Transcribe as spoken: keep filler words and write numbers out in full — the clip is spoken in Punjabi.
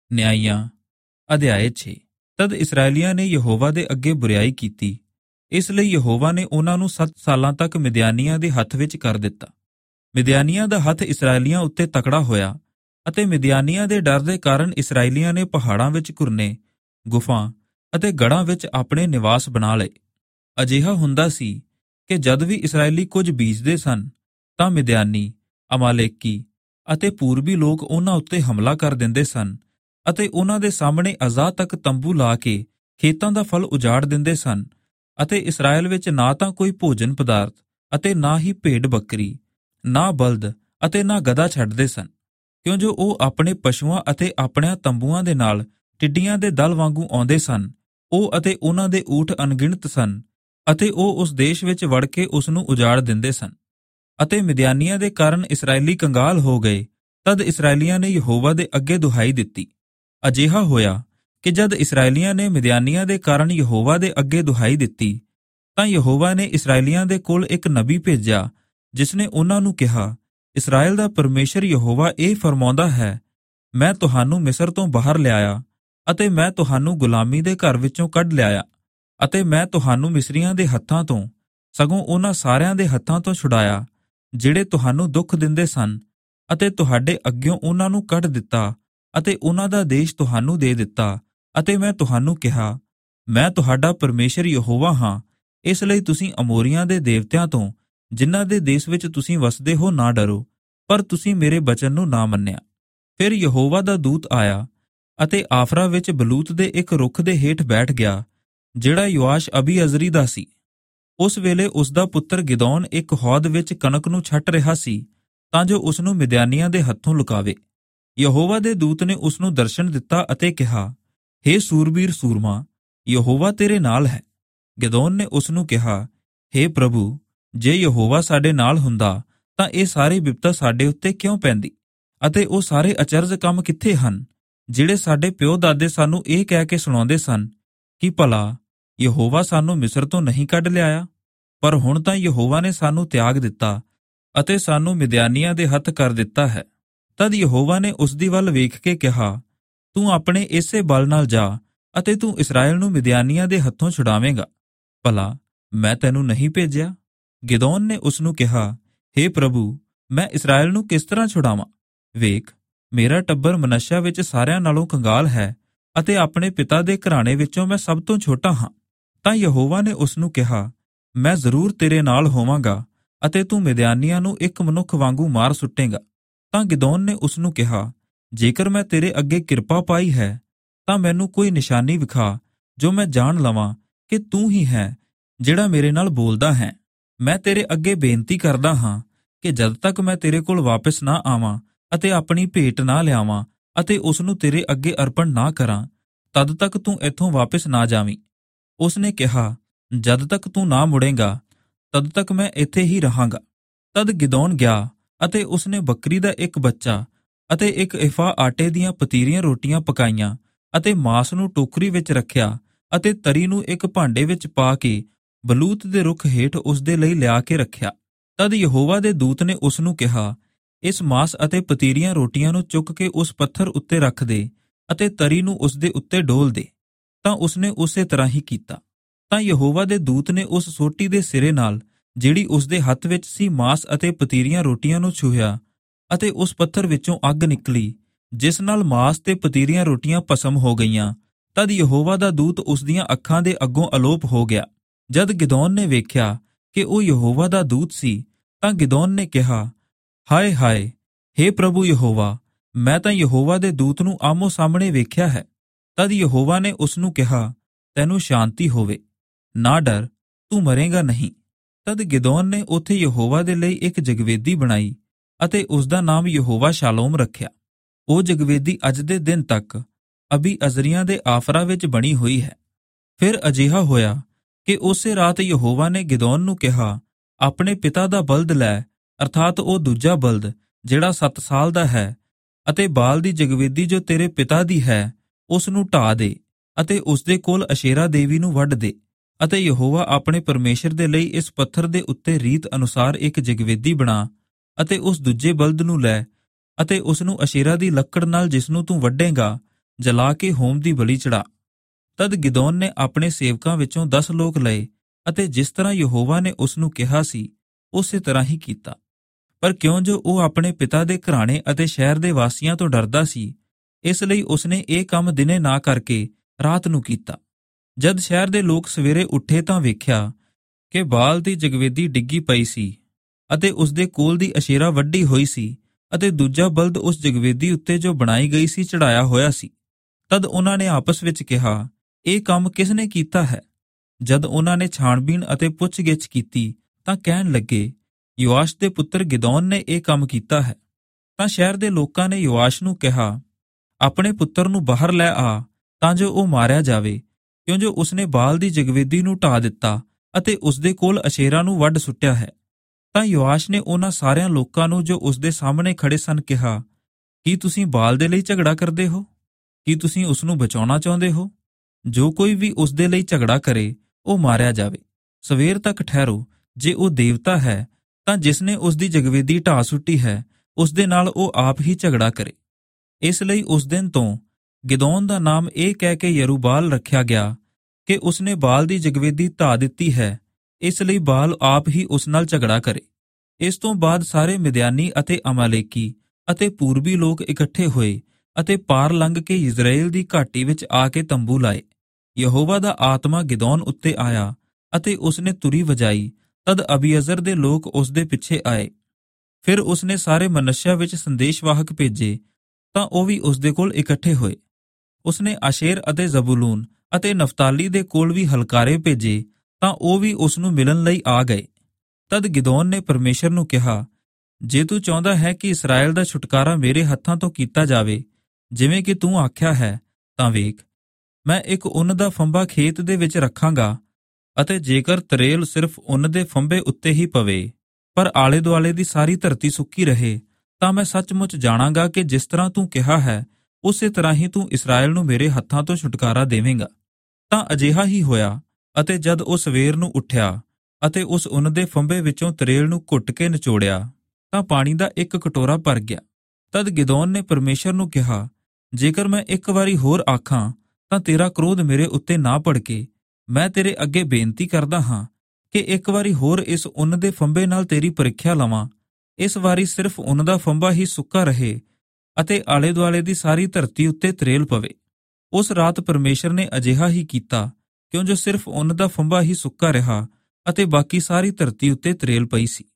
ਨਿਆਂਇਆਂ ਅਧਿਆਇ ਛੇ। ਤਦ ਇਸਰਾਏਲੀਆਂ ਨੇ ਯਹੋਵਾ ਦੇ ਅੱਗੇ ਬੁਰਿਆਈ ਕੀਤੀ, ਇਸ ਲਈ ਯਹੋਵਾ ਨੇ ਉਹਨਾਂ ਨੂੰ ਸੱਤ ਸਾਲਾਂ ਤੱਕ ਮਿਦਿਆਨੀਆਂ ਦੇ ਹੱਥ ਵਿੱਚ ਕਰ ਦਿੱਤਾ। ਮਿਦਿਆਨੀਆਂ ਦਾ ਹੱਥ ਇਸਰਾਏਲੀਆਂ ਉੱਤੇ ਤਕੜਾ ਹੋਇਆ ਅਤੇ ਮਿਦਿਆਨੀਆਂ ਦੇ ਡਰ ਦੇ ਕਾਰਨ ਇਸਰਾਏਲੀਆਂ ਨੇ ਪਹਾੜਾਂ ਵਿੱਚ ਘੁਰਨੇ, ਗੁਫਾ ਅਤੇ ਗੜ੍ਹਾਂ ਵਿੱਚ ਆਪਣੇ ਨਿਵਾਸ ਬਣਾ ਲਏ। ਅਜਿਹਾ ਹੁੰਦਾ ਸੀ ਕਿ ਜਦ ਵੀ ਇਸਰਾਏਲੀ ਕੁਝ ਬੀਜਦੇ ਸਨ ਤਾਂ ਮਿਦਿਆਨੀ, ਅਮਾਲੇਕੀ ਅਤੇ ਪੂਰਬੀ ਲੋਕ ਉਹਨਾਂ ਉੱਤੇ ਹਮਲਾ ਕਰ ਦਿੰਦੇ ਸਨ ਅਤੇ ਉਹਨਾਂ ਦੇ ਸਾਹਮਣੇ ਅਜ਼ਾਹ ਤੱਕ ਤੰਬੂ ਲਾ ਕੇ ਖੇਤਾਂ ਦਾ ਫਲ ਉਜਾੜ ਦਿੰਦੇ ਸਨ ਅਤੇ ਇਸਰਾਏਲ ਵਿੱਚ ਨਾ ਤਾਂ ਕੋਈ ਭੋਜਨ ਪਦਾਰਥ ਅਤੇ ਨਾ ਹੀ ਭੇਡ ਬੱਕਰੀ, ਨਾ ਬਲਦ ਅਤੇ ਨਾ ਗਧਾ ਛੱਡਦੇ ਸਨ, ਕਿਉਂ ਜੋ ਉਹ ਆਪਣੇ ਪਸ਼ੂਆਂ ਅਤੇ ਆਪਣਿਆਂ ਤੰਬੂਆਂ ਦੇ ਨਾਲ ਟਿੱਡੀਆਂ ਦੇ ਦਲ ਵਾਂਗੂ ਆਉਂਦੇ ਸਨ। ਉਹ ਅਤੇ ਉਹਨਾਂ ਦੇ ਊਠ ਅਣਗਿਣਤ ਸਨ ਅਤੇ ਉਹ ਉਸ ਦੇਸ਼ ਵਿੱਚ ਵੜ ਕੇ ਉਸ ਨੂੰ ਉਜਾੜ ਦਿੰਦੇ ਸਨ ਅਤੇ ਮਿਦਿਆਨੀਆਂ ਦੇ ਕਾਰਨ ਇਸਰਾਏਲੀ ਕੰਗਾਲ ਹੋ ਗਏ। ਤਦ ਇਸਰਾਏਲੀਆਂ ਨੇ ਯਹੋਵਾ ਦੇ ਅੱਗੇ ਦੁਹਾਈ ਦਿੱਤੀ। ਅਜਿਹਾ ਹੋਇਆ ਕਿ ਜਦ ਇਸਰਾਏਲੀਆਂ ਨੇ ਮਿਦਿਆਨੀਆਂ ਦੇ ਕਾਰਨ ਯਹੋਵਾ ਦੇ ਅੱਗੇ ਦੁਹਾਈ ਦਿੱਤੀ ਤਾਂ ਯਹੋਵਾ ਨੇ ਇਸਰਾਏਲੀਆਂ ਦੇ ਕੋਲ ਇੱਕ ਨਬੀ ਭੇਜਿਆ, ਜਿਸਨੇ ਉਹਨਾਂ ਨੂੰ ਕਿਹਾ, ਇਸਰਾਏਲ ਦਾ ਪਰਮੇਸ਼ਰ ਯਹੋਵਾ ਇਹ ਫਰਮਾਉਂਦਾ ਹੈ, ਮੈਂ ਤੁਹਾਨੂੰ ਮਿਸਰ ਤੋਂ ਬਾਹਰ ਲਿਆਇਆ ਅਤੇ ਮੈਂ ਤੁਹਾਨੂੰ ਗੁਲਾਮੀ ਦੇ ਘਰ ਵਿੱਚੋਂ ਕੱਢ ਲਿਆਇਆ ਅਤੇ ਮੈਂ ਤੁਹਾਨੂੰ ਮਿਸਰੀਆਂ ਦੇ ਹੱਥਾਂ ਤੋਂ, ਸਗੋਂ ਉਹਨਾਂ ਸਾਰਿਆਂ ਦੇ ਹੱਥਾਂ ਤੋਂ ਛੁਡਾਇਆ ਜਿਹੜੇ ਤੁਹਾਨੂੰ ਦੁੱਖ ਦਿੰਦੇ ਸਨ ਅਤੇ ਤੁਹਾਡੇ ਅੱਗਿਓਂ ਉਹਨਾਂ ਨੂੰ ਕੱਢ ਦਿੱਤਾ ਅਤੇ ਉਹਨਾਂ ਦਾ ਦੇਸ਼ ਤੁਹਾਨੂੰ ਦੇ ਦਿੱਤਾ। ਅਤੇ ਮੈਂ ਤੁਹਾਨੂੰ ਕਿਹਾ, ਮੈਂ ਤੁਹਾਡਾ ਪਰਮੇਸ਼ਰ ਯਹੋਵਾ ਹਾਂ, ਇਸ ਲਈ ਤੁਸੀਂ ਅਮੋਰੀਆਂ ਦੇ ਦੇਵਤਿਆਂ ਤੋਂ, ਜਿਨ੍ਹਾਂ ਦੇ ਦੇਸ਼ ਵਿੱਚ ਤੁਸੀਂ ਵਸਦੇ ਹੋ, ਨਾ ਡਰੋ, ਪਰ ਤੁਸੀਂ ਮੇਰੇ ਬਚਨ ਨੂੰ ਨਾ ਮੰਨਿਆ। ਫਿਰ ਯਹੋਵਾ ਦਾ ਦੂਤ ਆਇਆ ਅਤੇ ਆਫਰਾ ਵਿੱਚ ਬਲੂਤ ਦੇ ਇੱਕ ਰੁੱਖ ਦੇ ਹੇਠ ਬੈਠ ਗਿਆ, ਜਿਹੜਾ ਯੋਆਸ਼ ਅਬੀਅਜ਼ਰੀ ਦਾ ਸੀ। ਉਸ ਵੇਲੇ ਉਸ ਦਾ ਪੁੱਤਰ ਗਿਦੌਨ ਇੱਕ ਹੌਦ ਵਿੱਚ ਕਣਕ ਨੂੰ ਛੱਟ ਰਿਹਾ ਸੀ ਤਾਂ ਜੋ ਉਸ ਨੂੰ ਮਿਦਿਆਨੀਆਂ ਦੇ ਹੱਥੋਂ ਲੁਕਾਵੇ। ਯਹੋਵਾ ਦੇ ਦੂਤ ਨੇ ਉਸ ਨੂੰ ਦਰਸ਼ਨ ਦਿੱਤਾ ਅਤੇ ਕਿਹਾ, ਹੇ ਸੂਰਬੀਰ ਸੂਰਮਾ, ਯਹੋਵਾ ਤੇਰੇ ਨਾਲ ਹੈ। ਗਿਦੌਨ ਨੇ ਉਸ ਨੂੰ ਕਿਹਾ, ਹੇ ਪ੍ਰਭੂ, ਜੇ ਯਹੋਵਾ ਸਾਡੇ ਨਾਲ ਹੁੰਦਾ ਤਾਂ ਇਹ ਸਾਰੇ ਬਿਪਤਾ ਸਾਡੇ ਉੱਤੇ ਕਿਉਂ ਪੈਂਦੀ ਅਤੇ ਉਹ ਸਾਰੇ ਅਚਰਜ ਕੰਮ ਕਿੱਥੇ ਹਨ ਜਿਹੜੇ ਸਾਡੇ ਪਿਓ ਦਾਦੇ ਸਾਨੂੰ ਇਹ ਕਹਿ ਕੇ ਸੁਣਾਉਂਦੇ ਸਨ ਕਿ ਭਲਾ ਯਹੋਵਾ ਸਾਨੂੰ ਮਿਸਰ ਤੋਂ ਨਹੀਂ ਕੱਢ ਲਿਆਇਆ। ਪਰ ਹੁਣ ਤਾਂ ਯਹੋਵਾ ਨੇ ਸਾਨੂੰ ਤਿਆਗ ਦਿੱਤਾ ਅਤੇ ਸਾਨੂੰ ਮਿਦਿਆਨੀਆਂ ਦੇ ਹੱਥ ਕਰ ਦਿੱਤਾ ਹੈ। ਤਦ ਯਹੋਵਾ ਨੇ ਉਸ ਦੀ ਵੱਲ ਵੇਖ ਕੇ ਕਿਹਾ, ਤੂੰ ਆਪਣੇ ਇਸੇ ਬਲ ਨਾਲ ਜਾ ਅਤੇ ਤੂੰ ਇਸਰਾਏਲ ਨੂੰ ਮਿਦਿਆਨੀਆਂ ਦੇ ਹੱਥੋਂ ਛੁਡਾਵੇਂਗਾ। ਭਲਾ ਮੈਂ ਤੈਨੂੰ ਨਹੀਂ ਭੇਜਿਆ? ਗਿਦੌਨ ਨੇ ਉਸ ਨੂੰ ਕਿਹਾ, ਹੇ ਪ੍ਰਭੂ, ਮੈਂ ਇਸਰਾਏਲ ਨੂੰ ਕਿਸ ਤਰ੍ਹਾਂ ਛੁਡਾਵਾਂ? ਵੇਖ, ਮੇਰਾ ਟੱਬਰ ਮਨੱਸ਼ਾ ਵਿੱਚ ਸਾਰਿਆਂ ਨਾਲੋਂ ਕੰਗਾਲ ਹੈ ਅਤੇ ਆਪਣੇ ਪਿਤਾ ਦੇ ਘਰਾਣੇ ਵਿੱਚੋਂ ਮੈਂ ਸਭ ਤੋਂ ਛੋਟਾ ਹਾਂ। ਤਾਂ ਯਹੋਵਾ ਨੇ ਉਸ ਨੂੰ ਕਿਹਾ, ਮੈਂ ਜ਼ਰੂਰ ਤੇਰੇ ਨਾਲ ਹੋਵਾਂਗਾ ਅਤੇ ਤੂੰ ਮਿਦਿਆਨੀਆਂ ਨੂੰ ਇੱਕ ਮਨੁੱਖ ਵਾਂਗੂ ਮਾਰ ਸੁੱਟੇਂਗਾ। ਤਾਂ ਗਿਦੌਨ ਨੇ ਉਸ ਨੂੰ ਕਿਹਾ, ਜੇਕਰ ਮੈਂ ਤੇਰੇ ਅੱਗੇ ਕਿਰਪਾ ਪਾਈ ਹੈ ਤਾਂ ਮੈਨੂੰ ਕੋਈ ਨਿਸ਼ਾਨੀ ਵਿਖਾ, ਜੋ ਮੈਂ ਜਾਣ ਲਵਾਂ ਕਿ ਤੂੰ ਹੀ ਹੈ ਜਿਹੜਾ ਮੇਰੇ ਨਾਲ ਬੋਲਦਾ ਹੈ। ਮੈਂ ਤੇਰੇ ਅੱਗੇ ਬੇਨਤੀ ਕਰਦਾ ਹਾਂ ਕਿ ਜਦ ਤੱਕ ਮੈਂ ਤੇਰੇ ਕੋਲ ਵਾਪਸ ਨਾ ਆਵਾਂ ਅਤੇ ਆਪਣੀ ਭੇਟ ਨਾ ਲਿਆਵਾਂ ਅਤੇ ਉਸ ਨੂੰ ਤੇਰੇ ਅੱਗੇ ਅਰਪਣ ਨਾ ਕਰਾਂ, ਤਦ ਤੱਕ ਤੂੰ ਇੱਥੋਂ ਵਾਪਸ ਨਾ ਜਾਵੀਂ। ਉਸ ਨੇ ਕਿਹਾ, ਜਦ ਤੱਕ ਤੂੰ ਨਾ ਮੁੜੇਂਗਾ ਤਦ ਤੱਕ ਮੈਂ ਇੱਥੇ ਹੀ ਰਹਾਂਗਾ। ਤਦ ਗਿਦੌਨ ਗਿਆ ਅਤੇ ਉਸਨੇ ਬੱਕਰੀ ਦਾ ਇੱਕ ਬੱਚਾ ਅਤੇ ਇੱਕ ਇਫਾ ਆਟੇ ਦੀਆਂ ਪਤੀਰੀਆਂ ਰੋਟੀਆਂ ਪਕਾਈਆਂ ਅਤੇ ਮਾਂਸ ਨੂੰ ਟੋਕਰੀ ਵਿੱਚ ਰੱਖਿਆ ਅਤੇ ਤਰੀ ਨੂੰ ਇੱਕ ਭਾਂਡੇ ਵਿੱਚ ਪਾ ਕੇ ਬਲੂਤ ਦੇ ਰੁੱਖ ਹੇਠ ਉਸ ਦੇ ਲਈ ਲਿਆ ਕੇ ਰੱਖਿਆ। ਤਦ ਯਹੋਵਾ ਦੇ ਦੂਤ ਨੇ ਉਸ ਨੂੰ ਕਿਹਾ, ਇਸ ਮਾਂਸ ਅਤੇ ਪਤੀਰੀਆਂ ਰੋਟੀਆਂ ਨੂੰ ਚੁੱਕ ਕੇ ਉਸ ਪੱਥਰ ਉੱਤੇ ਰੱਖ ਦੇ ਅਤੇ ਤਰੀ ਨੂੰ ਉਸ ਦੇ ਉੱਤੇ ਡੋਲ ਦੇ। ਤਾਂ ਉਸਨੇ ਉਸੇ ਤਰ੍ਹਾਂ ਹੀ ਕੀਤਾ। ਤਾਂ ਯਹੋਵਾ ਦੇ ਦੂਤ ਨੇ ਉਸ ਸੋਟੀ ਦੇ ਸਿਰੇ ਨਾਲ, ਜਿਹੜੀ ਉਸ ਦੇ ਹੱਥ ਵਿੱਚ ਸੀ, ਮਾਂਸ ਅਤੇ ਪਤੀਰੀਆਂ ਰੋਟੀਆਂ ਨੂੰ ਛੂਹਿਆ ਅਤੇ ਉਸ ਪੱਥਰ ਵਿੱਚੋਂ ਅੱਗ ਨਿਕਲੀ, ਜਿਸ ਨਾਲ ਮਾਂਸ ਤੇ ਪਤੀਰੀਆਂ ਰੋਟੀਆਂ ਭਸਮ ਹੋ ਗਈਆਂ। ਤਦ ਯਹੋਵਾ ਦਾ ਦੂਤ ਉਸ ਦੀਆਂ ਅੱਖਾਂ ਦੇ ਅੱਗੋਂ ਅਲੋਪ ਹੋ ਗਿਆ। ਜਦ ਗਿਦੌਨ ਨੇ ਵੇਖਿਆ ਕਿ ਉਹ ਯਹੋਵਾ ਦਾ ਦੂਤ ਸੀ ਤਾਂ ਗਿਦੌਨ ਨੇ ਕਿਹਾ, ਹਾਏ ਹਾਏ, ਹੇ ਪ੍ਰਭੂ ਯਹੋਵਾ, ਮੈਂ ਤਾਂ ਯਹੋਵਾ ਦੇ ਦੂਤ ਨੂੰ ਆਮੋ ਸਾਹਮਣੇ ਵੇਖਿਆ ਹੈ। ਤਦ ਯਹੋਵਾ ਨੇ ਉਸ ਨੂੰ ਕਿਹਾ, ਤੈਨੂੰ ਸ਼ਾਂਤੀ ਹੋਵੇ, ਨਾ ਡਰ, ਤੂੰ ਮਰੇਂਗਾ ਨਹੀਂ। ਤਦ ਗਿਦੌਨ ਨੇ ਉੱਥੇ ਯਹੋਵਾ ਦੇ ਲਈ ਇੱਕ ਜਗਵੇਦੀ ਬਣਾਈ ਅਤੇ ਉਸ ਦਾ ਨਾਮ ਯਹੋਵਾ ਸ਼ਾਲੋਮ ਰੱਖਿਆ। ਉਹ ਜਗਵੇਦੀ ਅੱਜ ਦੇ ਦਿਨ ਤੱਕ ਅਬੀਅਜ਼ਰੀਆਂ ਦੇ ਆਫਰਾ ਵਿੱਚ ਬਣੀ ਹੋਈ ਹੈ। ਫਿਰ ਅਜਿਹਾ ਹੋਇਆ ਕਿ ਉਸੇ ਰਾਤ ਯਹੋਵਾ ਨੇ ਗਿਦੌਨ ਨੂੰ ਕਿਹਾ, ਆਪਣੇ ਪਿਤਾ ਦਾ ਬਲਦ ਲੈ, ਅਰਥਾਤ ਉਹ ਦੂਜਾ ਬਲਦ ਜਿਹੜਾ ਸੱਤ ਸਾਲ ਦਾ ਹੈ, ਅਤੇ ਬਾਲ ਦੀ ਜਗਵੇਦੀ ਜੋ ਤੇਰੇ ਪਿਤਾ ਦੀ ਹੈ, ਉਸ ਨੂੰ ਢਾਹ ਦੇ ਅਤੇ ਉਸ ਦੇ ਕੋਲ ਅਸ਼ੇਰਾ ਦੇਵੀ ਨੂੰ ਵੱਢ ਦੇ। ਅਤੇ ਯਹੋਵਾ ਆਪਣੇ ਪਰਮੇਸ਼ਰ ਦੇ ਲਈ ਇਸ ਪੱਥਰ ਦੇ ਉੱਤੇ ਰੀਤ ਅਨੁਸਾਰ ਇੱਕ ਜਗਵੇਦੀ ਬਣਾ ਅਤੇ ਉਸ ਦੂਜੇ ਬਲਦ ਨੂੰ ਲੈ ਅਤੇ ਉਸ ਨੂੰ ਅਸ਼ੇਰਾ ਦੀ ਲੱਕੜ ਨਾਲ, ਜਿਸ ਨੂੰ ਤੂੰ ਵੱਢੇਂਗਾ, ਜਲਾ ਕੇ ਹੋਮ ਦੀ ਬਲੀ ਚੜਾ। ਤਦ ਗਿਦੋਨ ਨੇ ਆਪਣੇ ਸੇਵਕਾਂ ਵਿੱਚੋਂ ਦਸ ਲੋਕ ਲਏ ਅਤੇ ਜਿਸ ਤਰ੍ਹਾਂ ਯਹੋਵਾ ਨੇ ਉਸ ਨੂੰ ਕਿਹਾ ਸੀ ਉਸੇ ਤਰ੍ਹਾਂ ਹੀ ਕੀਤਾ। ਪਰ ਕਿਉਂ ਜੋ ਉਹ ਆਪਣੇ ਪਿਤਾ ਦੇ ਘਰਾਣੇ ਅਤੇ ਸ਼ਹਿਰ ਦੇ ਵਾਸੀਆਂ ਤੋਂ ਡਰਦਾ ਸੀ, ਇਸ ਲਈ ਉਸਨੇ ਇਹ ਕੰਮ ਦਿਨੇ ਨਾ ਕਰਕੇ ਰਾਤ ਨੂੰ ਕੀਤਾ। ਜਦ ਸ਼ਹਿਰ ਦੇ ਲੋਕ ਸਵੇਰੇ ਉੱਠੇ ਤਾਂ ਵੇਖਿਆ ਕਿ ਬਾਲ ਦੀ ਜਗਵੇਦੀ ਡਿੱਗੀ ਪਈ ਸੀ ਅਤੇ ਉਸਦੇ ਕੋਲ ਦੀ ਅਸ਼ੇਰਾ ਵੱਢੀ ਹੋਈ ਸੀ ਅਤੇ ਦੂਜਾ ਬਲਦ ਉਸ ਜਗਵੇਦੀ ਉੱਤੇ ਜੋ ਬਣਾਈ ਗਈ ਸੀ ਚੜਾਇਆ ਹੋਇਆ ਸੀ। ਤਦ ਉਹਨਾਂ ਨੇ ਆਪਸ ਵਿੱਚ ਕਿਹਾ, ਇਹ ਕੰਮ ਕਿਸ ਨੇ ਕੀਤਾ ਹੈ? ਜਦ ਉਹਨਾਂ ਨੇ ਛਾਣਬੀਣ ਅਤੇ ਪੁੱਛਗਿੱਛ ਕੀਤੀ ਤਾਂ ਕਹਿਣ ਲੱਗੇ, ਯੋਆਸ਼ ਦੇ ਪੁੱਤਰ ਗਿਦੌਨ ਨੇ ਇਹ ਕੰਮ ਕੀਤਾ ਹੈ। ਤਾਂ ਸ਼ਹਿਰ ਦੇ ਲੋਕਾਂ ਨੇ ਯੋਆਸ਼ ਨੂੰ ਕਿਹਾ, ਆਪਣੇ ਪੁੱਤਰ ਨੂੰ ਬਾਹਰ ਲੈ ਆ ਤਾਂ ਜੋ ਉਹ ਮਾਰਿਆ ਜਾਵੇ, ਕਿਉਂ ਜੋ ਉਸਨੇ ਬਾਲ ਦੀ ਜਗਵੇਦੀ ਨੂੰ ਢਾਹ ਦਿੱਤਾ ਅਤੇ ਉਸਦੇ ਕੋਲ ਅਸ਼ੇਰਾ ਨੂੰ ਵੱਢ ਸੁੱਟਿਆ ਹੈ। ਤਾਂ ਯੋਆਸ਼ ਨੇ ਉਹਨਾਂ ਸਾਰਿਆਂ ਲੋਕਾਂ ਨੂੰ ਜੋ ਉਸਦੇ ਸਾਹਮਣੇ ਖੜੇ ਸਨ ਕਿਹਾ, ਕੀ ਤੁਸੀਂ ਬਾਲ ਦੇ ਲਈ ਝਗੜਾ ਕਰਦੇ ਹੋ? ਕੀ ਤੁਸੀਂ ਉਸ ਨੂੰ ਬਚਾਉਣਾ ਚਾਹੁੰਦੇ ਹੋ? ਜੋ ਕੋਈ ਵੀ ਉਸ ਦੇ ਲਈ ਝਗੜਾ ਕਰੇ ਉਹ ਮਾਰਿਆ ਜਾਵੇ। ਸਵੇਰ ਤੱਕ ਠਹਿਰੋ, ਜੇ ਉਹ ਦੇਵਤਾ ਹੈ ਤਾਂ ਜਿਸ ਨੇ ਉਸ ਦੀ ਜਗਵੇਦੀ ਢਾਹ ਸੁੱਟੀ ਹੈ ਉਸ ਦੇ ਨਾਲ ਉਹ ਆਪ ਹੀ ਝਗੜਾ ਕਰੇ। ਇਸ ਲਈ ਉਸ ਦਿਨ ਤੋਂ ਗਿਦੌਨ ਦਾ ਨਾਮ ਇਹ ਕਹਿ ਕੇ ਯਰੂਬਾਲ ਰੱਖਿਆ ਗਿਆ ਕਿ ਉਸਨੇ ਬਾਲ ਦੀ ਜਗਵੇਦੀ ਢਾਹ ਦਿੱਤੀ ਹੈ, ਇਸ ਲਈ ਬਾਲ ਆਪ ਹੀ ਉਸ ਨਾਲ ਝਗੜਾ ਕਰੇ। ਇਸ ਤੋਂ ਬਾਅਦ ਸਾਰੇ ਮਿਦਿਆਨੀ ਅਤੇ ਅਮਾਲੇਕੀ ਅਤੇ ਪੂਰਬੀ ਲੋਕ ਇਕੱਠੇ ਹੋਏ ਅਤੇ ਪਾਰ ਲੰਘ ਕੇ ਇਜ਼ਰਾਈਲ ਦੀ ਘਾਟੀ ਵਿੱਚ ਆ ਕੇ ਤੰਬੂ ਲਾਏ। ਯਹੋਵਾ ਦਾ ਆਤਮਾ ਗਿਦੌਨ ਉੱਤੇ ਆਇਆ ਅਤੇ ਉਸਨੇ ਤੁਰੀ ਵਜਾਈ। ਤਦ ਅਬੀਅਜ਼ਰ ਦੇ ਲੋਕ ਉਸ ਦੇ ਪਿੱਛੇ ਆਏ। ਫਿਰ ਉਸਨੇ ਸਾਰੇ ਮਨੱਸ਼ਾ ਵਿੱਚ ਸੰਦੇਸ਼ਵਾਹਕ ਭੇਜੇ ਤਾਂ ਉਹ ਵੀ ਉਸ ਦੇ ਕੋਲ ਇਕੱਠੇ ਹੋਏ। ਉਸਨੇ ਆਸ਼ੇਰ ਅਤੇ ਜ਼ਬੂਲੂਨ ਅਤੇ ਨਫਤਾਲੀ ਦੇ ਕੋਲ ਵੀ ਹਲਕਾਰੇ ਭੇਜੇ ਤਾਂ ਉਹ ਵੀ ਉਸ ਨੂੰ ਮਿਲਣ ਲਈ ਆ ਗਏ। ਤਦ ਗਿਦੌਨ ਨੇ ਪਰਮੇਸ਼ਰ ਨੂੰ ਕਿਹਾ, ਜੇ ਤੂੰ ਚਾਹੁੰਦਾ ਹੈ ਕਿ ਇਸਰਾਏਲ ਦਾ ਛੁਟਕਾਰਾ ਮੇਰੇ ਹੱਥਾਂ ਤੋਂ ਕੀਤਾ ਜਾਵੇ ਜਿਵੇਂ ਕਿ ਤੂੰ ਆਖਿਆ ਹੈ, ਤਾਂ ਵੇਖ, ਮੈਂ ਇੱਕ ਉੱਨ ਦਾ ਫੰਬਾ ਖੇਤ ਦੇ ਵਿੱਚ ਰੱਖਾਂਗਾ ਅਤੇ ਜੇਕਰ ਤਰੇਲ ਸਿਰਫ ਉੱਨ ਦੇ ਫੰਬੇ ਉੱਤੇ ਹੀ ਪਵੇ ਪਰ ਆਲੇ ਦੁਆਲੇ ਦੀ ਸਾਰੀ ਧਰਤੀ ਸੁੱਕੀ ਰਹੇ, ਤਾਂ ਮੈਂ ਸੱਚਮੁੱਚ ਜਾਣਾਂਗਾ ਕਿ ਜਿਸ ਤਰ੍ਹਾਂ ਤੂੰ ਕਿਹਾ ਹੈ ਉਸੇ ਤਰ੍ਹਾਂ ਹੀ ਤੂੰ ਇਸਰਾਏਲ ਨੂੰ ਮੇਰੇ ਹੱਥਾਂ ਤੋਂ ਛੁਟਕਾਰਾ ਦੇਵੇਂਗਾ। ਤਾਂ ਅਜਿਹਾ ਹੀ ਹੋਇਆ ਅਤੇ ਜਦ ਉਹ ਸਵੇਰ ਨੂੰ ਉੱਠਿਆ ਅਤੇ ਉਸ ਉੱਨ ਦੇ ਫੰਬੇ ਵਿੱਚੋਂ ਤਰੇਲ ਨੂੰ ਘੁੱਟ ਕੇ ਨਿਚੋੜਿਆ ਤਾਂ ਪਾਣੀ ਦਾ ਇੱਕ ਕਟੋਰਾ ਭਰ ਗਿਆ। ਤਦ ਗਿਦੌਨ ਨੇ ਪਰਮੇਸ਼ਰ ਨੂੰ ਕਿਹਾ, ਜੇਕਰ ਮੈਂ ਇੱਕ ਵਾਰੀ ਹੋਰ ਆਖਾਂ ਤਾਂ ਤੇਰਾ ਕ੍ਰੋਧ ਮੇਰੇ ਉੱਤੇ ਨਾ ਭੜਕੇ। ਮੈਂ ਤੇਰੇ ਅੱਗੇ ਬੇਨਤੀ ਕਰਦਾ ਹਾਂ ਕਿ ਇੱਕ ਵਾਰੀ ਹੋਰ ਇਸ ਉੱਨ ਦੇ ਫੰਬੇ ਨਾਲ ਤੇਰੀ ਪ੍ਰੀਖਿਆ ਲਵਾਂ। ਇਸ ਵਾਰੀ ਸਿਰਫ ਉੱਨ ਦਾ ਫੰਬਾ ਹੀ ਸੁੱਕਾ ਰਹੇ ਅਤੇ ਆਲੇ ਦੁਆਲੇ ਦੀ ਸਾਰੀ ਧਰਤੀ ਉੱਤੇ ਤਰੇਲ ਪਵੇ। ਉਸ ਰਾਤ ਪਰਮੇਸ਼ਰ ਨੇ ਅਜਿਹਾ ਹੀ ਕੀਤਾ, ਕਿਉਂ ਜੋ ਸਿਰਫ ਉੱਨ ਦਾ ਫੰਬਾ ਹੀ ਸੁੱਕਾ ਰਿਹਾ ਅਤੇ ਬਾਕੀ ਸਾਰੀ ਧਰਤੀ ਉੱਤੇ ਤਰੇਲ ਪਈ ਸੀ।